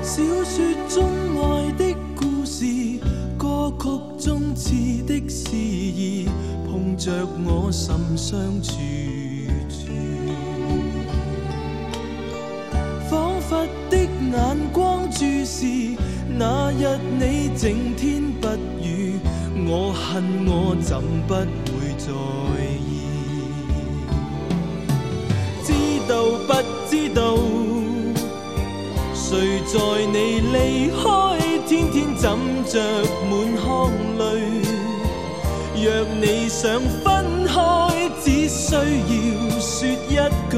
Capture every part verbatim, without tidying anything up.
小說中愛的故事，歌曲中似的詩意，碰着我心相處處。彷彿的眼光注視，那日你晴天不語，我恨我怎不會在意？知道不知道？誰在你離開，天天枕着滿腔淚。若你想分開，只需要說一句，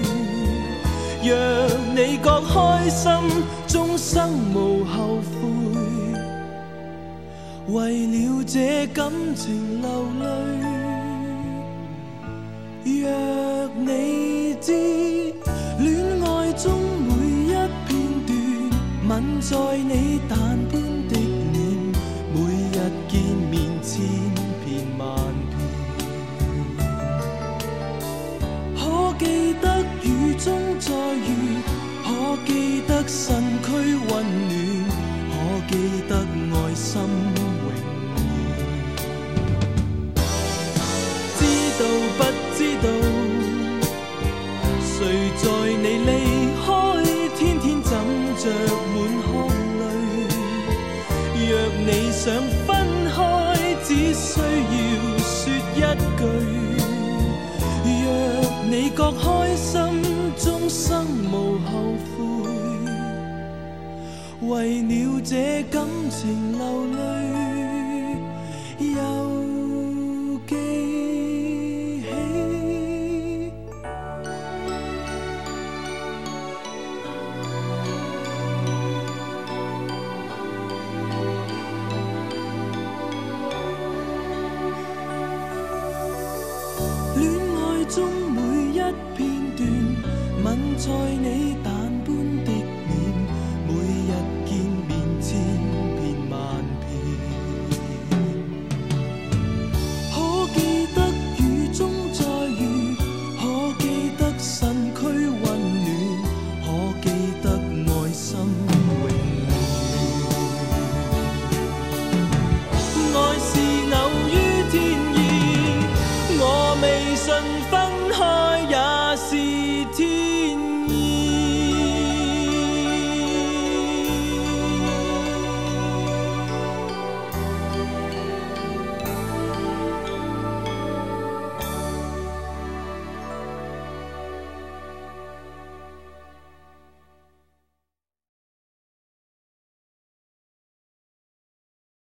若你覺開心，終生無後悔。為了這感情流淚，若你知戀愛中每一片吻在你淡般的臉，每日見面千遍萬遍。可記得雨中再遇，可記得身軀溫暖，可記得愛心永遠。知道不知道？誰在你離開，天天枕着滿腔淚。若你想分開，只需要說一句，若你覺開心，終生無後悔。為了這感情流淚。